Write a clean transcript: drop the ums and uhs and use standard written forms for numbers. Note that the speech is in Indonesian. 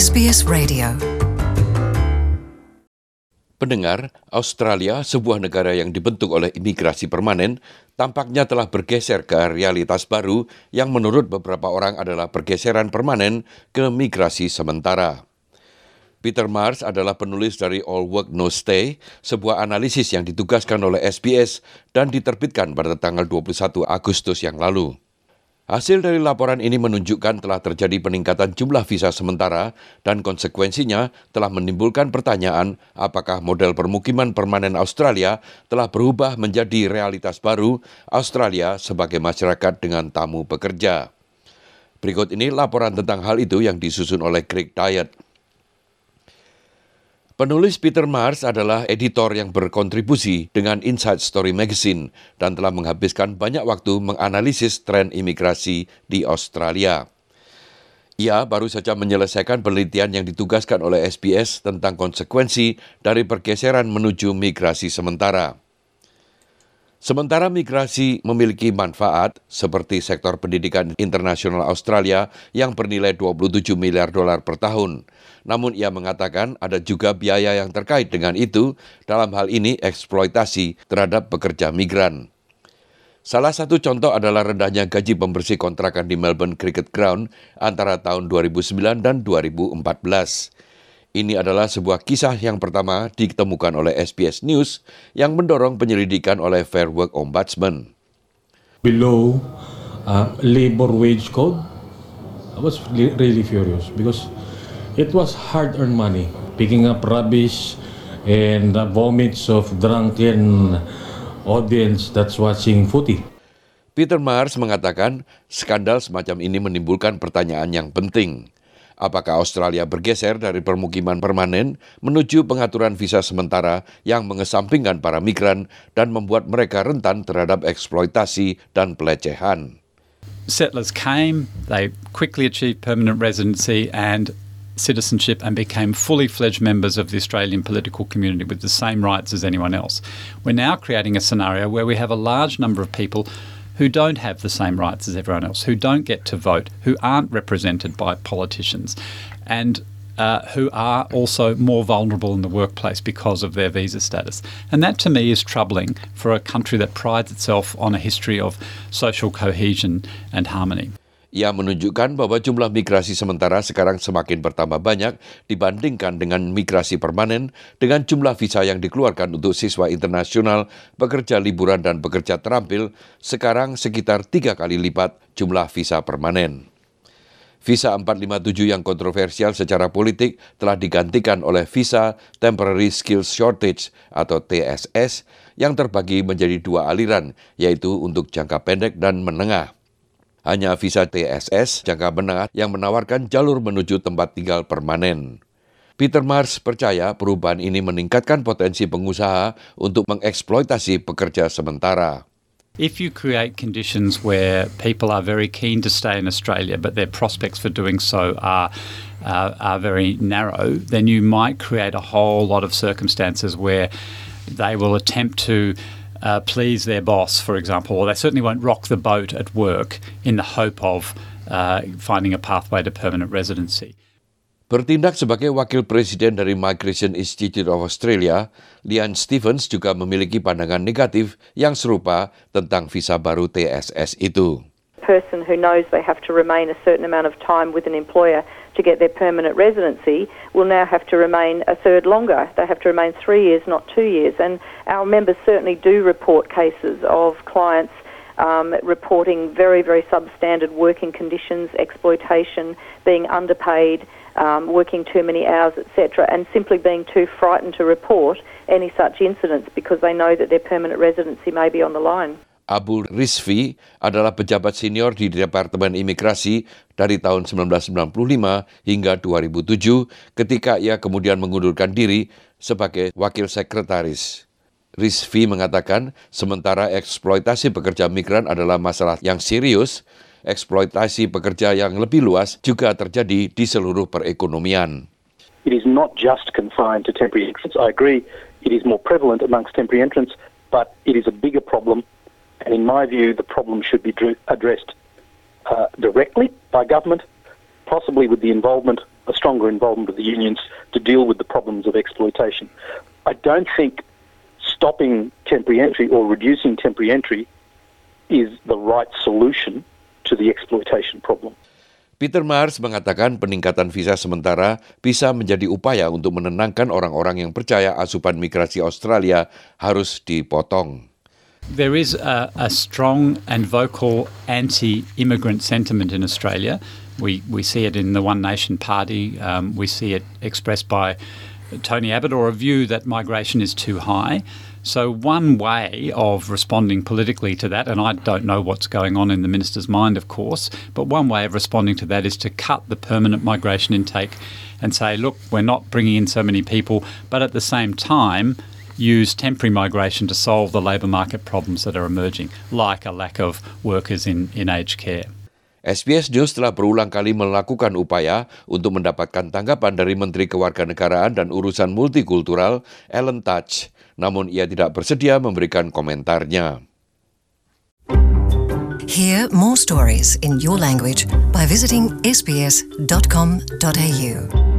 SBS Radio. Pendengar, Australia, sebuah negara yang dibentuk oleh imigrasi permanen, tampaknya telah bergeser ke realitas baru yang menurut beberapa orang adalah pergeseran permanen ke migrasi sementara. Peter Marsh adalah penulis dari All Work No Stay, sebuah analisis yang ditugaskan oleh SBS dan diterbitkan pada tanggal 21 Agustus yang lalu. Hasil dari laporan ini menunjukkan telah terjadi peningkatan jumlah visa sementara dan konsekuensinya telah menimbulkan pertanyaan apakah model permukiman permanen Australia telah berubah menjadi realitas baru Australia sebagai masyarakat dengan tamu pekerja. Berikut ini laporan tentang hal itu yang disusun oleh Greg Diet. Penulis Peter Marsh adalah editor yang berkontribusi dengan Inside Story Magazine dan telah menghabiskan banyak waktu menganalisis tren imigrasi di Australia. Ia baru saja menyelesaikan penelitian yang ditugaskan oleh SBS tentang konsekuensi dari pergeseran menuju migrasi sementara. Sementara migrasi memiliki manfaat seperti sektor pendidikan internasional Australia yang bernilai $27 miliar per tahun. Namun ia mengatakan ada juga biaya yang terkait dengan itu, dalam hal ini eksploitasi terhadap pekerja migran. Salah satu contoh adalah rendahnya gaji pembersih kontrakan di Melbourne Cricket Ground antara tahun 2009 dan 2014. Ini adalah sebuah kisah yang pertama ditemukan oleh SBS News yang mendorong penyelidikan oleh Fair Work Ombudsman. Below labor wage code, I was really furious because it was hard-earned money, picking up rubbish and the vomits of drunken audience that's watching footy. Peter Marsh mengatakan skandal semacam ini menimbulkan pertanyaan yang penting. Apakah Australia bergeser dari permukiman permanen menuju pengaturan visa sementara yang mengesampingkan para migran dan membuat mereka rentan terhadap eksploitasi dan pelecehan? Settlers came, they quickly achieved permanent residency and citizenship and became fully fledged members of the Australian political community with the same rights as anyone else. We're now creating a scenario where we have a large number of people who don't have the same rights as everyone else, who don't get to vote, who aren't represented by politicians, and who are also more vulnerable in the workplace because of their visa status. And that to me is troubling for a country that prides itself on a history of social cohesion and harmony. Ia menunjukkan bahwa jumlah migrasi sementara sekarang semakin bertambah banyak dibandingkan dengan migrasi permanen dengan jumlah visa yang dikeluarkan untuk siswa internasional, pekerja liburan dan pekerja terampil sekarang sekitar 3 kali lipat jumlah visa permanen. Visa 457 yang kontroversial secara politik telah digantikan oleh visa Temporary Skills Shortage atau TSS yang terbagi menjadi 2 aliran, yaitu untuk jangka pendek dan menengah. Hanya visa TSS jangka menengah yang menawarkan jalur menuju tempat tinggal permanen. Peter Marsh percaya perubahan ini meningkatkan potensi pengusaha untuk mengeksploitasi pekerja sementara. If you create conditions where people are very keen to stay in Australia but their prospects for doing so are very narrow, then you might create a whole lot of circumstances where they will attempt to please their boss, for example, or they certainly won't rock the boat at work in the hope of finding a pathway to permanent residency. Bertindak sebagai wakil presiden dari Migration Institute of Australia, Lian Stephens juga memiliki pandangan negatif yang serupa tentang visa baru TSS itu. Person who knows they have to remain a certain amount of time with an employer to get their permanent residency will now have to remain a third longer. They have to remain 3 years, not 2 years. And our members certainly do report cases of clients reporting very, very substandard working conditions, exploitation, being underpaid, working too many hours, etc., and simply being too frightened to report any such incidents because they know that their permanent residency may be on the line. Abu Rizvi adalah pejabat senior di Departemen Imigrasi dari tahun 1995 hingga 2007 ketika ia kemudian mengundurkan diri sebagai wakil sekretaris. Rizvi mengatakan sementara eksploitasi pekerja migran adalah masalah yang serius, eksploitasi pekerja yang lebih luas juga terjadi di seluruh perekonomian. It is not just confined to temporary entrants. I agree it is more prevalent amongst temporary entrants, but it is a bigger problem. And in my view, the problem should be addressed directly by government, possibly with the involvement a stronger involvement of the unions to deal with the problems of exploitation. I don't think stopping temporary entry or reducing temporary entry is the right solution to the exploitation problem. Peter Mars mengatakan peningkatan visa sementara bisa menjadi upaya untuk menenangkan orang-orang yang percaya asupan migrasi Australia harus dipotong. There is a strong and vocal anti-immigrant sentiment in Australia. We see it in the One Nation Party. We see it expressed by Tony Abbott, or a view that migration is too high. So one way of responding politically to that, and I don't know what's going on in the minister's mind, of course, but one way of responding to that is to cut the permanent migration intake and say, look, we're not bringing in so many people, but at the same time use temporary migration to solve the labour market problems that are emerging, like a lack of workers in aged care. SBS News telah berulang kali melakukan upaya untuk mendapatkan tanggapan dari Menteri Kewarganegaraan dan Urusan Multikultural, Alan Tudge, namun ia tidak bersedia memberikan komentarnya. Hear more stories in your language by visiting sbs.com.au.